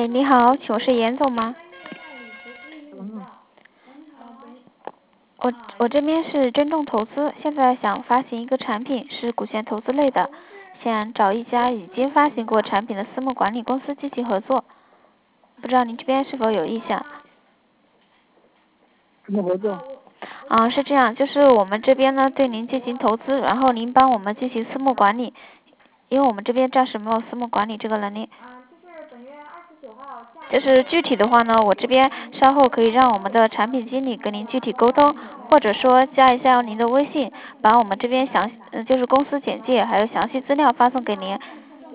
哎，你好，请问是严总吗？ 嗯， 我这边是真动投资，现在想发行一个产品，是股权投资类的，想找一家已经发行过产品的私募管理公司进行合作，不知道您这边是否有意向？ 怎么合作？ 是这样，就是我们这边呢对您进行投资，然后您帮我们进行私募管理，因为我们这边暂时没有私募管理这个能力。 就是本月29号下午。 就是具体的话呢，我这边稍后可以让我们的产品经理跟您具体沟通，或者说加一下您的微信，把我们这边就是公司简介还有详细资料发送给您。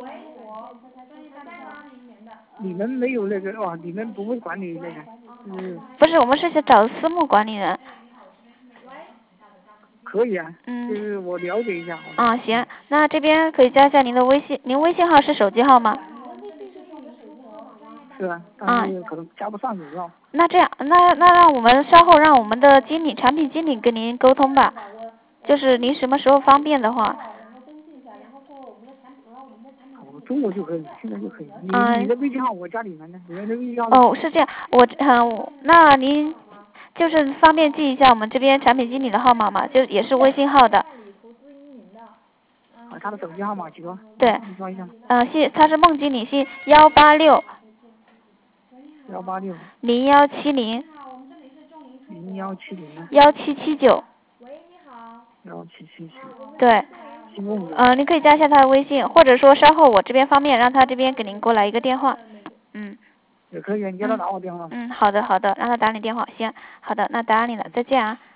你们没有那个哦，你们不会管理那个， 不是，我们是想找私募管理人。 可以啊，就是我了解一下好了。行，那这边可以加一下您的微信，您微信号是手机号吗？ 是啊，但是可能加不上手号。 那这样，那让我们稍后让我们的产品经理跟您沟通吧，就是您什么时候方便的话。 我中午就可以，现在就可以。你的微信号我加里面的，你们的微信号。 哦，是这样，那您就是方便记一下我们这边产品经理的号码吗？就也是微信号的。 他的手机号码几个？ 对。 你说一下。 他是孟经理，是186。 186。 0170。 0170呢 ？1779。 1779。 对。你可以加一下他的微信，或者说稍后我这边方便让他这边给您过来一个电话。 也可以，你叫他打我电话。 好的，让他打你电话。行，好的，那打你了，再见啊。